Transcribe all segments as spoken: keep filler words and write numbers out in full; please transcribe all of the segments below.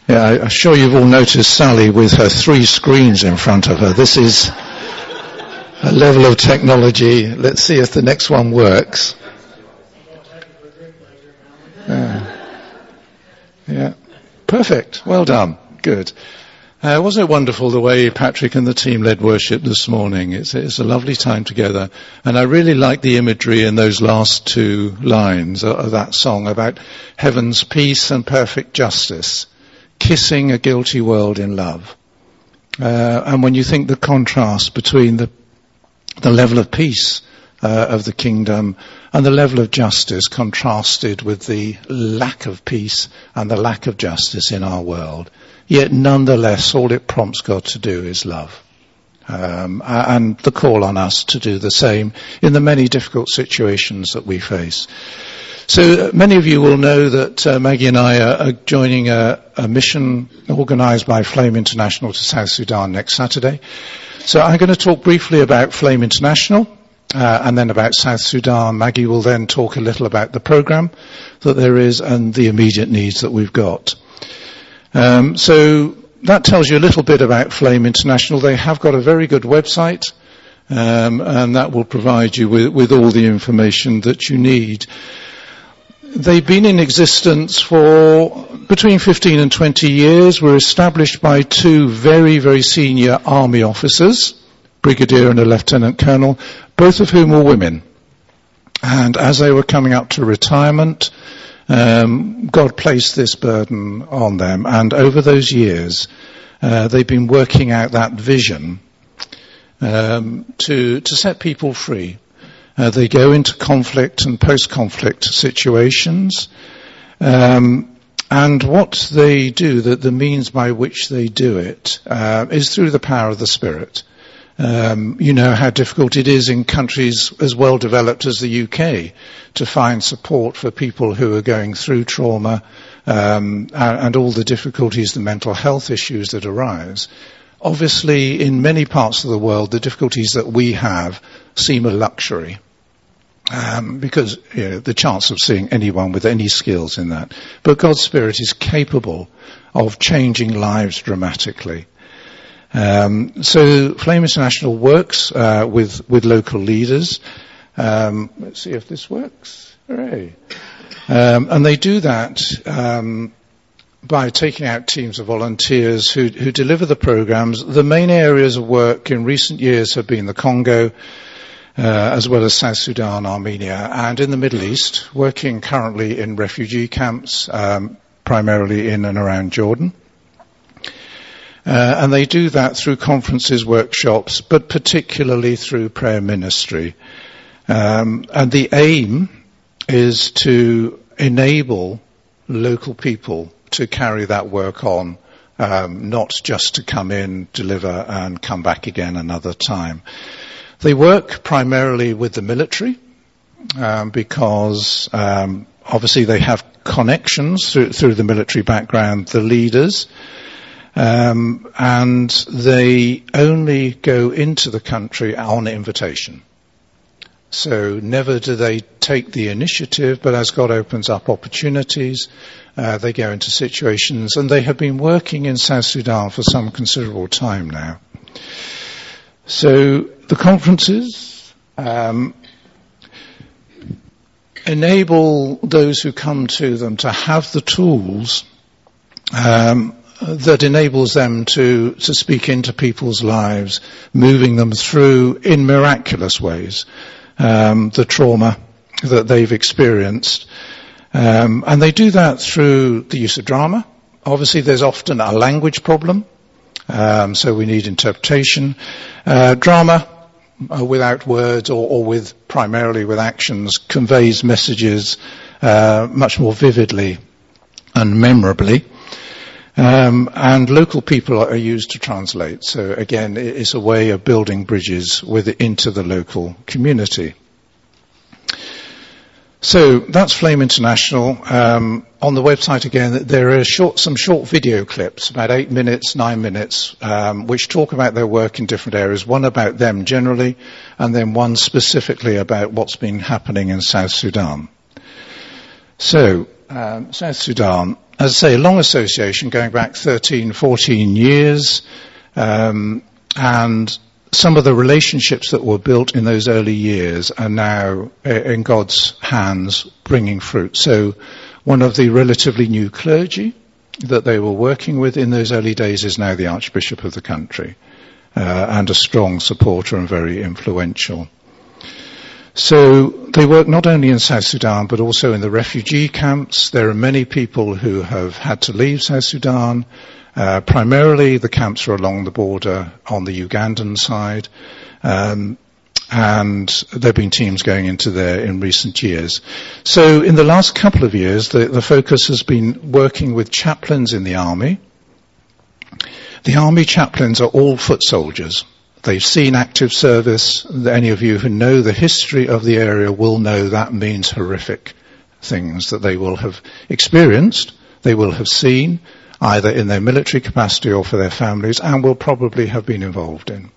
Yeah, I, I'm sure you've all noticed Sally with her three screens in front of her. This is a level of technology. Let's see if the next one works. Uh, yeah, perfect. Well done. Good. Uh, wasn't it wonderful the way Patrick and the team led worship this morning? It's, it's a lovely time together. And I really like the imagery in those last two lines of, of that song about heaven's peace and perfect justice, kissing a guilty world in love. Uh, and when you think the contrast between the, the level of peace uh, of the kingdom and the level of justice contrasted with the lack of peace and the lack of justice in our world, yet nonetheless, all it prompts God to do is love. Um, and the call on us to do the same in the many difficult situations that we face. So uh, many of you will know that uh, Maggie and I are, are joining a, a mission organised by Flame International to South Sudan next Saturday. So I'm going to talk briefly about Flame International uh, and then about South Sudan. Maggie will then talk a little about the programme that there is and the immediate needs that we've got. Um, so that tells you a little bit about Flame International. They have got a very good website, um, and that will provide you with, with all the information that you need. They've been in existence for between fifteen and twenty years. Were established by two very, very senior army officers, brigadier and a lieutenant colonel, both of whom were women. And as they were coming up to retirement, Um, God placed this burden on them, and over those years, uh, they've been working out that vision um, to to set people free. Uh, they go into conflict and post-conflict situations, um, and what they do, that the means by which they do it, uh, is through the power of the Spirit. Um, you know how difficult it is in countries as well developed as the U K to find support for people who are going through trauma um, and, and all the difficulties, the mental health issues that arise. Obviously, in many parts of the world, the difficulties that we have seem a luxury um, because you know, the chance of seeing anyone with any skills in that. But God's Spirit is capable of changing lives dramatically. Um, so Flame International works uh, with with local leaders. Um, let's see if this works. Hooray! Um, and they do that um, by taking out teams of volunteers who, who deliver the programs. The main areas of work in recent years have been the Congo, uh, as well as South Sudan, Armenia, and in the Middle East, working currently in refugee camps, um, primarily in and around Jordan. Uh, and they do that through conferences, workshops, but particularly through prayer ministry. Um, and the aim is to enable local people to carry that work on, um, not just to come in, deliver, and come back again another time. They work primarily with the military, um, because um, obviously they have connections through, through the military background, the leaders. Um, and they only go into the country on invitation. So never do they take the initiative, but as God opens up opportunities, uh, they go into situations, and they have been working in South Sudan for some considerable time now. So the conferences um, enable those who come to them to have the tools um, that enables them to, to speak into people's lives, moving them through in miraculous ways um, the trauma that they've experienced. Um, and they do that through the use of drama. Obviously, there's often a language problem, um, so we need interpretation. Uh, drama, uh, without words or, or with primarily with actions, conveys messages uh, much more vividly and memorably. Um, and local people are used to translate. So again, it's a way of building bridges with it into the local community. So that's Flame International. Um, on the website again, there are short, some short video clips, about eight minutes, nine minutes, um, which talk about their work in different areas. One about them generally, and then one specifically about what's been happening in South Sudan. So um, South Sudan, as I say, a long association going back thirteen, fourteen years, um, and some of the relationships that were built in those early years are now in God's hands bringing fruit. So one of the relatively new clergy that they were working with in those early days is now the Archbishop of the country, uh, and a strong supporter and very influential. So they work not only in South Sudan, but also in the refugee camps. There are many people who have had to leave South Sudan. Uh, primarily the camps are along the border on the Ugandan side. Um, and there have been teams going into there in recent years. So in the last couple of years, the, the focus has been working with chaplains in the army. The army chaplains are all foot soldiers. They've seen active service. Any of you who know the history of the area will know that means horrific things that they will have experienced, they will have seen, either in their military capacity or for their families, and will probably have been involved in.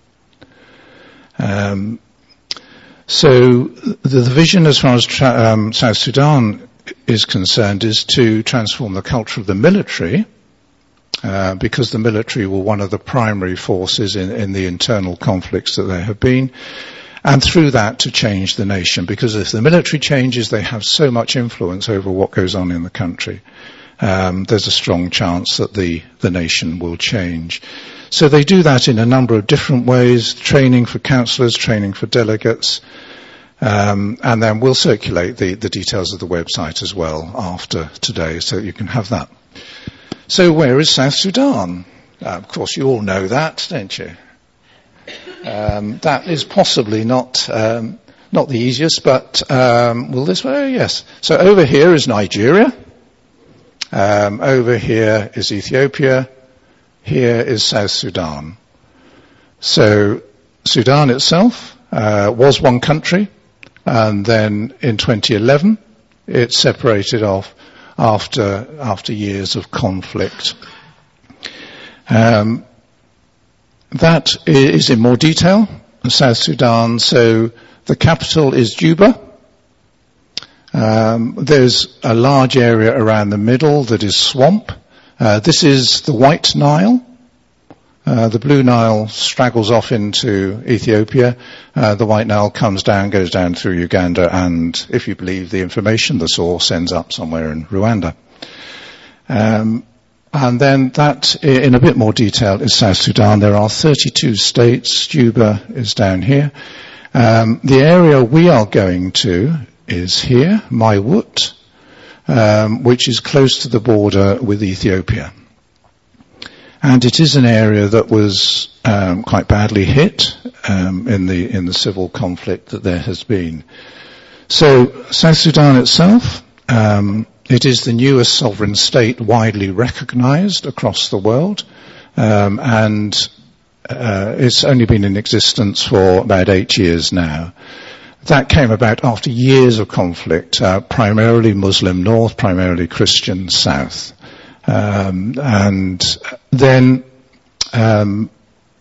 Um, so the, the vision as far as tra- um, South Sudan is concerned is to transform the culture of the military, Uh, because the military were one of the primary forces in, in the internal conflicts that there have been, and through that to change the nation, because if the military changes, they have so much influence over what goes on in the country. Um, there's a strong chance that the, the nation will change. So they do that in a number of different ways, training for councillors, training for delegates, um, and then we'll circulate the, the details of the website as well after today, so you can have that. So where is South Sudan? Uh, of course, you all know that, don't you? Um, that is possibly not um, not the easiest, but um, will this way? Yes. So over here is Nigeria. Um, over here is Ethiopia. Here is South Sudan. So Sudan itself uh, was one country, and then in twenty eleven it separated off after after years of conflict. Um, that is in more detail, South Sudan. So the capital is Juba. Um, there's a large area around the middle that is swamp. Uh, this is the White Nile. Uh, the Blue Nile straggles off into Ethiopia. Uh, the White Nile comes down, goes down through Uganda, and if you believe the information, the source ends up somewhere in Rwanda. Um, and then that, in a bit more detail, is South Sudan. There are thirty-two states. Juba is down here. Um, the area we are going to is here, Maiwut, um, which is close to the border with Ethiopia. And it is an area that was um, quite badly hit um, in the in the civil conflict that there has been. So South Sudan itself, um, it is the newest sovereign state widely recognized across the world, um, and uh, it's only been in existence for about eight years now. That came about after years of conflict, uh, primarily Muslim north, primarily Christian south. Um, and then, um,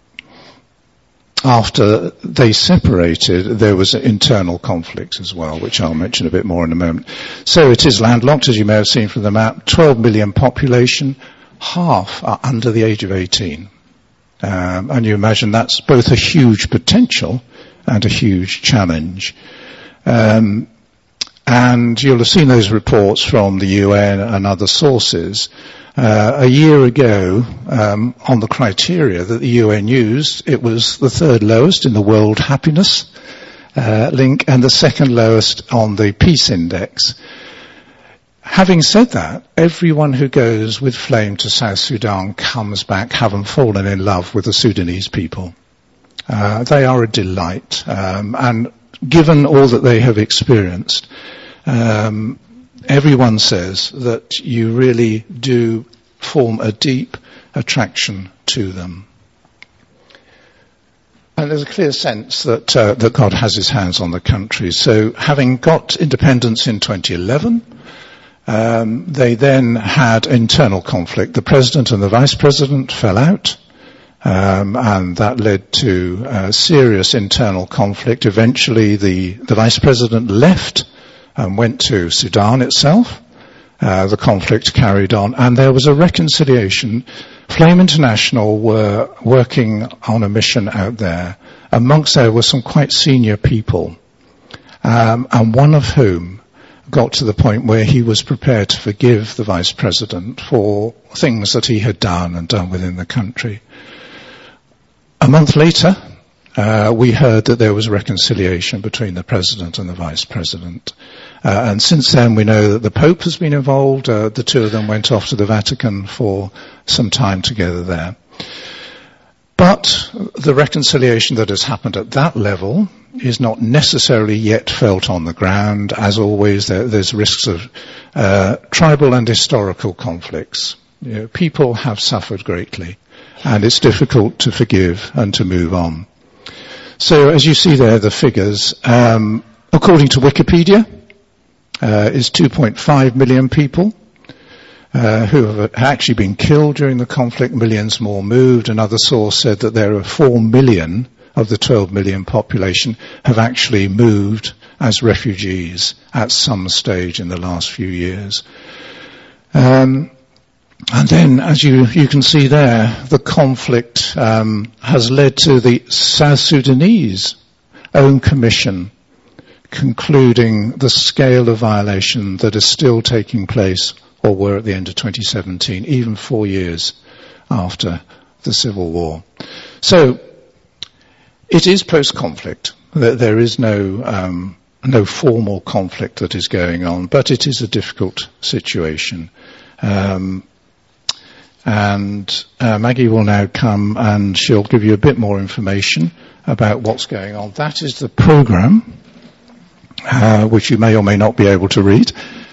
after they separated, there was internal conflict as well, which I'll mention a bit more in a moment. So it is landlocked, as you may have seen from the map, twelve million population, half are under the age of eighteen. Um, and you imagine that's both a huge potential and a huge challenge. Um, And you'll have seen those reports from the U N and other sources. Uh, a year ago, um, on the criteria that the U N used, it was the third lowest in the World Happiness uh, link and the second lowest on the Peace Index. Having said that, everyone who goes with Flame to South Sudan comes back having fallen in love with the Sudanese people. Uh, they are a delight, um, and given all that they have experienced, um, everyone says that you really do form a deep attraction to them. And there's a clear sense that uh, that God has his hands on the country. So having got independence in twenty eleven, um, they then had internal conflict. The president and the vice president fell out. Um, and that led to uh, serious internal conflict. Eventually, the, the vice president left and went to Sudan itself, uh, the conflict carried on, and there was a reconciliation. Flame International were working on a mission out there. Amongst there were some quite senior people, um, and one of whom got to the point where he was prepared to forgive the Vice President for things that he had done and done within the country. A month later, uh, we heard that there was reconciliation between the President and the Vice President. Uh, and since then we know that the Pope has been involved. Uh, the two of them went off to the Vatican for some time together there. But the reconciliation that has happened at that level is not necessarily yet felt on the ground. As always, there, there's risks of uh, tribal and historical conflicts. You know, people have suffered greatly, and it's difficult to forgive and to move on. So as you see there, the figures, um, according to Wikipedia, uh, is two point five million people uh, who have actually been killed during the conflict, millions more moved. Another source said that there are four million of the twelve million population have actually moved as refugees at some stage in the last few years. Um, and then, as you, you can see there, the conflict um, has led to the South Sudanese own commission concluding the scale of violation that is still taking place, or were at the end of twenty seventeen, even four years after the civil war. So, it is post-conflict. There is no um, no formal conflict that is going on, but it is a difficult situation. Um, and uh, Maggie will now come and she'll give you a bit more information about what's going on. That is the program, uh, which you may or may not be able to read.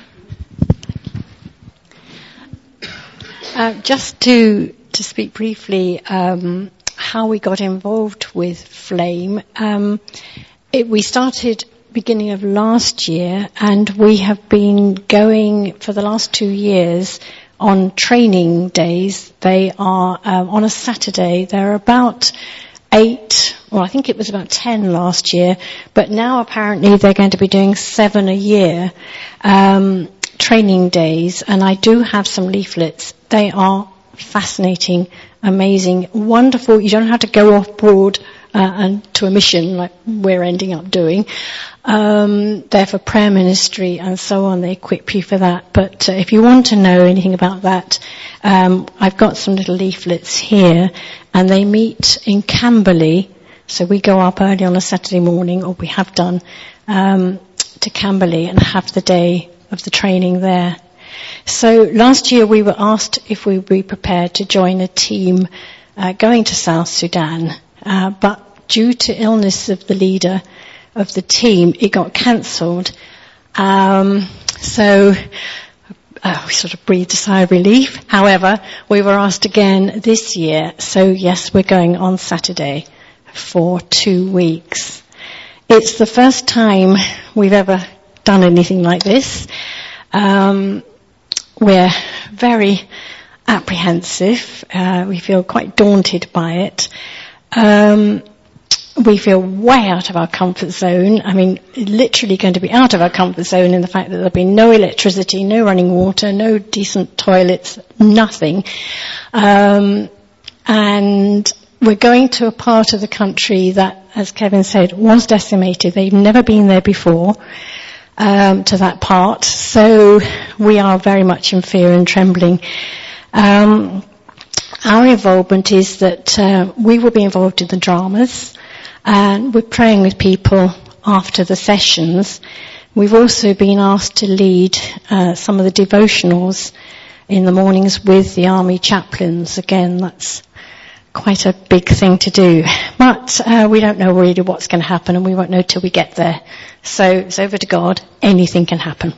Uh, just to to speak briefly. Um, how we got involved with Flame. Um, it, we started beginning of last year, and we have been going for the last two years on training days. They are um, on a Saturday. There are about eight, well, I think it was about ten last year, but now apparently they're going to be doing seven a year um, training days, and I do have some leaflets. They are fascinating, amazing, wonderful. You don't have to go off board uh, and to a mission like we're ending up doing. Um, they're for prayer ministry and so on. They equip you for that. But uh, if you want to know anything about that, um, I've got some little leaflets here, and they meet in Camberley. So we go up early on a Saturday morning, or we have done, um, to Camberley and have the day of the training there. So last year we were asked if we would be prepared to join a team uh, going to South Sudan, uh, but due to illness of the leader of the team, it got cancelled. Um, so uh, we sort of breathed a sigh of relief. However, we were asked again this year, so yes, we're going on Saturday for two weeks. It's the first time we've ever done anything like this. Um, We're very apprehensive. Uh, we feel quite daunted by it. Um, we feel way out of our comfort zone. I mean, literally going to be out of our comfort zone in the fact that there'll be no electricity, no running water, no decent toilets, nothing. Um, and we're going to a part of the country that, as Kevin said, was decimated. They've never been there before. Um, to that part, so we are very much in fear and trembling. Um, our involvement is that uh, we will be involved in the dramas, and we're praying with people after the sessions. We've also been asked to lead uh, some of the devotionals in the mornings with the army chaplains. Again, that's quite a big thing to do. But uh, we don't know really what's going to happen, and we won't know till we get there. So it's over to God. Anything can happen.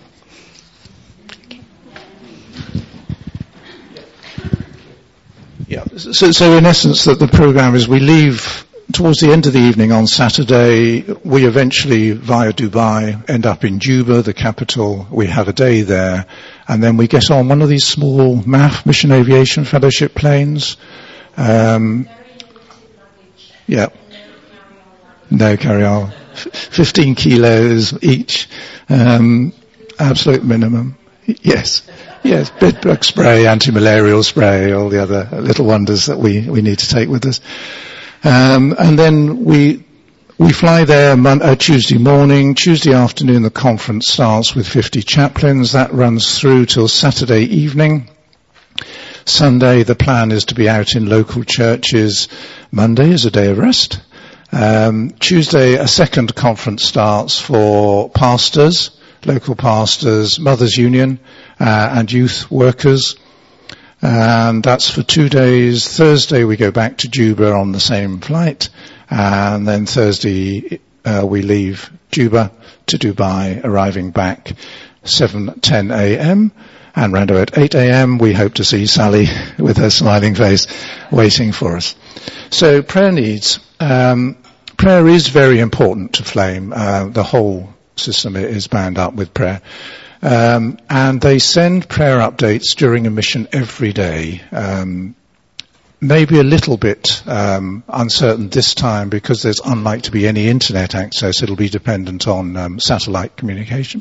Yeah. So, so in essence, that the program is we leave towards the end of the evening on Saturday. We eventually, via Dubai, end up in Juba, the capital. We have a day there, and then we get on one of these small M A F, Mission Aviation Fellowship planes. Um, yeah. No carry-on. fifteen kilos each. Um, absolute minimum. Yes, yes, bedbug spray, anti-malarial spray, all the other little wonders that we, we need to take with us. Um, and then we we fly there mon- uh, Tuesday morning. Tuesday afternoon the conference starts with fifty chaplains. That runs through till Saturday evening. Sunday the plan is to be out in local churches. Monday is a day of rest. Um, Tuesday a second conference starts for pastors, local pastors, Mothers Union, uh, and youth workers. And that's for two days. Thursday we go back to Juba on the same flight. And then Thursday uh, we leave Juba to Dubai, arriving back seven ten a.m. And round about eight a.m. we hope to see Sally with her smiling face waiting for us. So prayer needs. Um, prayer is very important to Flame. Uh, the whole system is bound up with prayer. Um, and they send prayer updates during a mission every day. Um, maybe a little bit um, uncertain this time because there's unlikely to be any internet access. It'll be dependent on um, satellite communication.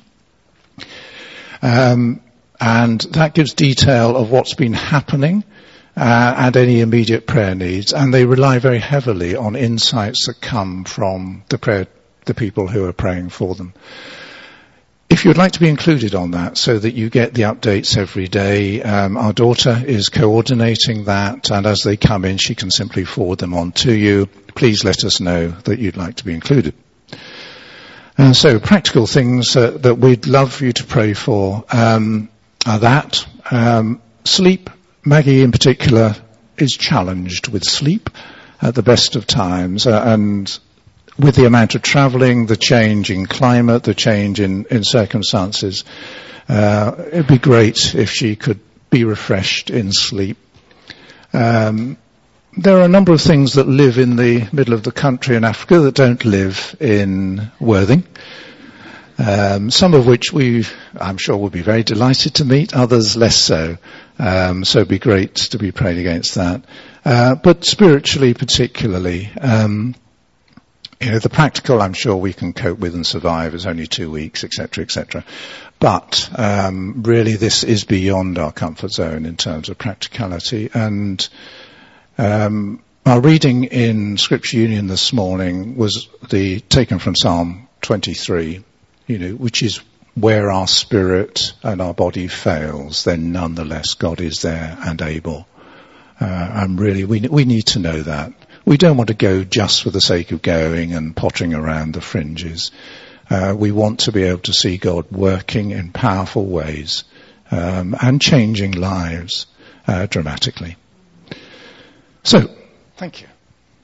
Um, and that gives detail of what's been happening uh, and any immediate prayer needs. And they rely very heavily on insights that come from the prayer, the people who are praying for them. If you'd like to be included on that so that you get the updates every day, um, our daughter is coordinating that, and as they come in she can simply forward them on to you. Please let us know that you'd like to be included. And so practical things uh, that we'd love for you to pray for um, are that. Um, sleep. Maggie in particular is challenged with sleep at the best of times, uh, and with the amount of travelling, the change in climate, the change in, in circumstances, uh, it'd be great if she could be refreshed in sleep. Um, there are a number of things that live in the middle of the country in Africa that don't live in Worthing. Um, some of which we, I'm sure, will be very delighted to meet, others less so. Um, so it'd be great to be praying against that. Uh, but spiritually particularly, um, You know, the practical, I'm sure we can cope with and survive. It's only two weeks, et cetera, et cetera. But um, really, this is beyond our comfort zone in terms of practicality. And um, our reading in Scripture Union this morning was the taken from Psalm twenty-three. You know, which is where our spirit and our body fails, then nonetheless God is there and able. Uh, and really, we we need to know that. We don't want to go just for the sake of going and pottering around the fringes. Uh, we want to be able to see God working in powerful ways um, and changing lives uh, dramatically. So, thank you.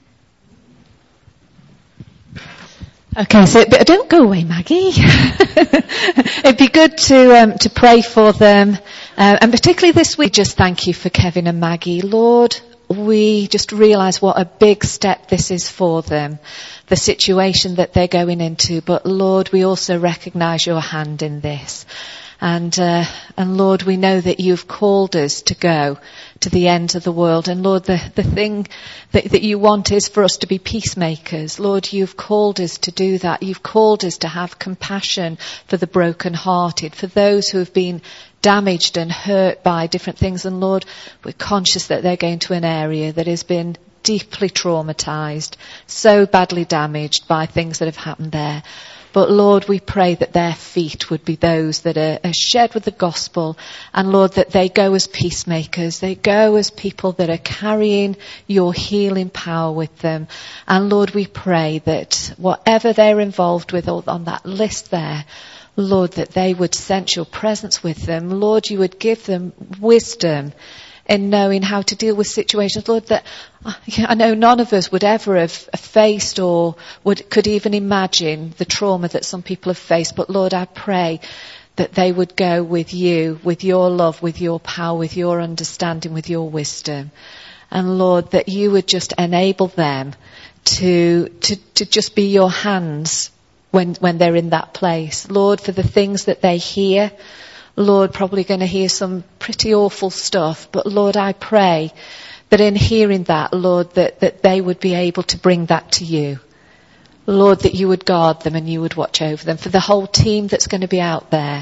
Okay, so but don't go away, Maggie. It'd be good to um, to pray for them, uh, and particularly this week. Just thank you for Kevin and Maggie, Lord. We just realise what a big step this is for them, the situation that they're going into. But Lord, we also recognise your hand in this. And, uh, and Lord, we know that you've called us to go to the ends of the world. And Lord, the, the thing that, that you want is for us to be peacemakers. Lord, you've called us to do that. You've called us to have compassion for the brokenhearted, for those who have been damaged and hurt by different things. And Lord, we're conscious that they're going to an area that has been deeply traumatised, so badly damaged by things that have happened there. But Lord, we pray that their feet would be those that are, are shed with the gospel. And Lord, that they go as peacemakers. They go as people that are carrying your healing power with them. And Lord, we pray that whatever they're involved with on that list there, Lord, that they would sense your presence with them. Lord, you would give them wisdom in knowing how to deal with situations. Lord, that I know none of us would ever have faced or would could even imagine the trauma that some people have faced. But Lord, I pray that they would go with you, with your love, with your power, with your understanding, with your wisdom. And Lord, that you would just enable them to to, to just be your hands when when they're in that place. Lord, for the things that they hear, Lord, probably going to hear some pretty awful stuff. But Lord, I pray that in hearing that, Lord, that, that they would be able to bring that to you. Lord, that you would guard them and you would watch over them. For the whole team that's going to be out there,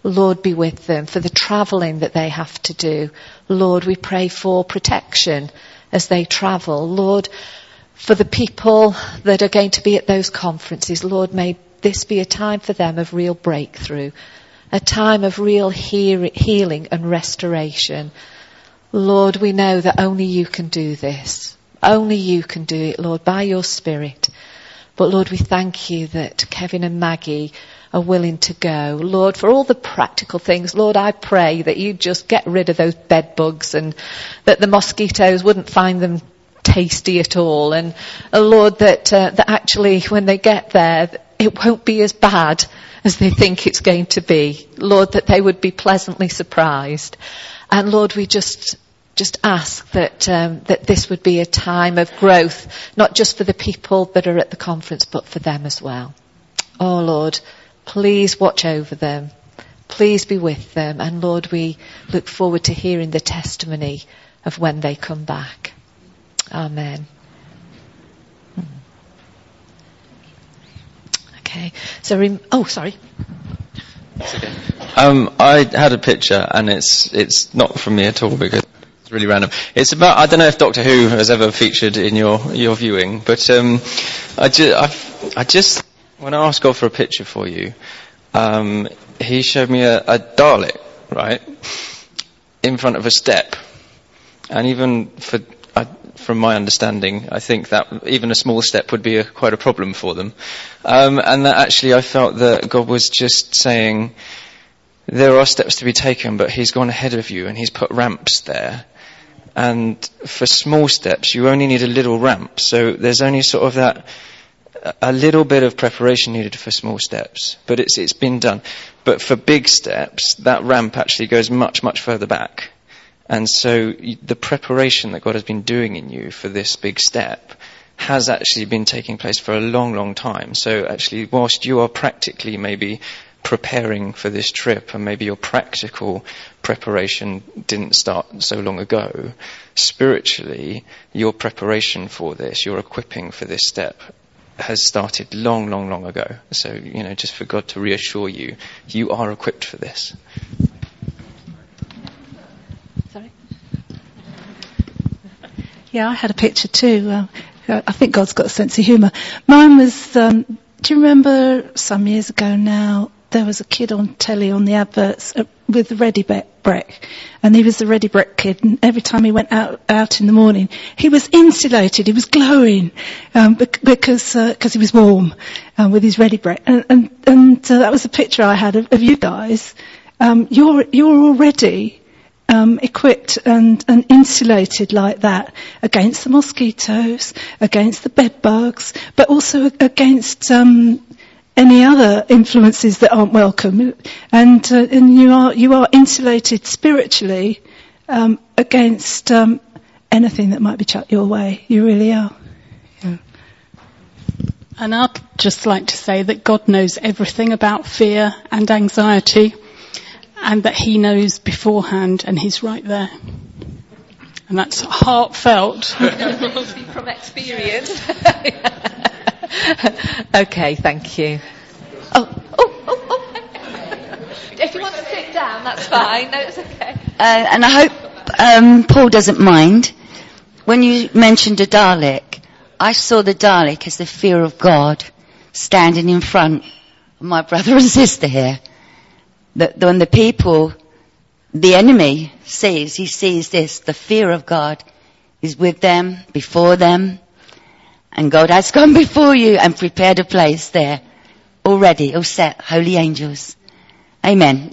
Lord, be with them for the travelling that they have to do. Lord, we pray for protection as they travel. Lord, for the people that are going to be at those conferences, Lord, may this be a time for them of real breakthrough, a time of real hear- healing and restoration. Lord, we know that only you can do this. Only you can do it, Lord, by your Spirit. But Lord, we thank you that Kevin and Maggie are willing to go. Lord, for all the practical things, Lord, I pray that you just get rid of those bed bugs and that the mosquitoes wouldn't find them tasty at all. And uh, Lord, that, uh, that actually when they get there, it won't be as bad as they think it's going to be. Lord, that they would be pleasantly surprised. And Lord, we just just ask that um, that this would be a time of growth, not just for the people that are at the conference, but for them as well. Oh Lord, please watch over them. Please be with them. And Lord, we look forward to hearing the testimony of when they come back. Amen. Okay. So, rem- oh, sorry. That's okay. Um, I had a picture, and it's it's not from me at all because it's really random. It's about, I don't know if Doctor Who has ever featured in your your viewing, but um, I just I, I just when I asked God for a picture for you, um, He showed me a, a Dalek, right, in front of a step, and even for. I, from my understanding, I think that even a small step would be a, quite a problem for them. Um, and that actually I felt that God was just saying, there are steps to be taken, but he's gone ahead of you and he's put ramps there. And for small steps, you only need a little ramp. So there's only sort of that, a little bit of preparation needed for small steps. But it's it's been done. But for big steps, that ramp actually goes much, much further back. And so the preparation that God has been doing in you for this big step has actually been taking place for a long, long time. So actually, whilst you are practically maybe preparing for this trip, and maybe your practical preparation didn't start so long ago, spiritually, your preparation for this, your equipping for this step has started long, long, long ago. So, you know, just for God to reassure you, you are equipped for this. Yeah, I had a picture too. Uh, I think God's got a sense of humour. Mine was, um, do you remember some years ago now, there was a kid on telly on the adverts uh, with the Ready Brek, and he was the Ready Brek kid, and every time he went out out in the morning, he was insulated, he was glowing, um, because uh, cause he was warm um, with his Ready Brek. And, and, and uh, that was a picture I had of, of you guys. Um, you're, you're already Um, equipped and, and insulated like that against the mosquitoes, against the bed bugs, but also against um, any other influences that aren't welcome. And uh, and you are you are insulated spiritually um, against um, anything that might be chucked your way. You really are. Yeah. And I'd just like to say that God knows everything about fear and anxiety, and that he knows beforehand, and he's right there. And that's heartfelt. From experience. Okay, thank you. Oh, oh, oh, oh. If you want to sit down, that's fine. No, it's okay. Uh, and I hope um, Paul doesn't mind. When you mentioned a Dalek, I saw the Dalek as the fear of God standing in front of my brother and sister here. That when the people, the enemy sees, he sees this, the fear of God is with them, before them, and God has gone before you and prepared a place there already, all set, holy angels. Amen.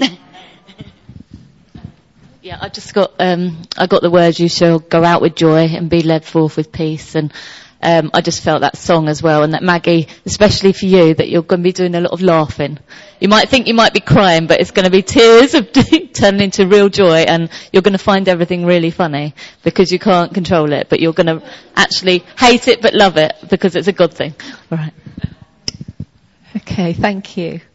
Yeah, I just got, um, I got the words, you shall go out with joy and be led forth with peace. And um, I just felt that song as well, and that Maggie, especially for you, that you're going to be doing a lot of laughing. You might think you might be crying, but it's going to be tears of turning into real joy, and you're going to find everything really funny because you can't control it, but you're going to actually hate it but love it because it's a good thing. All right. Okay, thank you.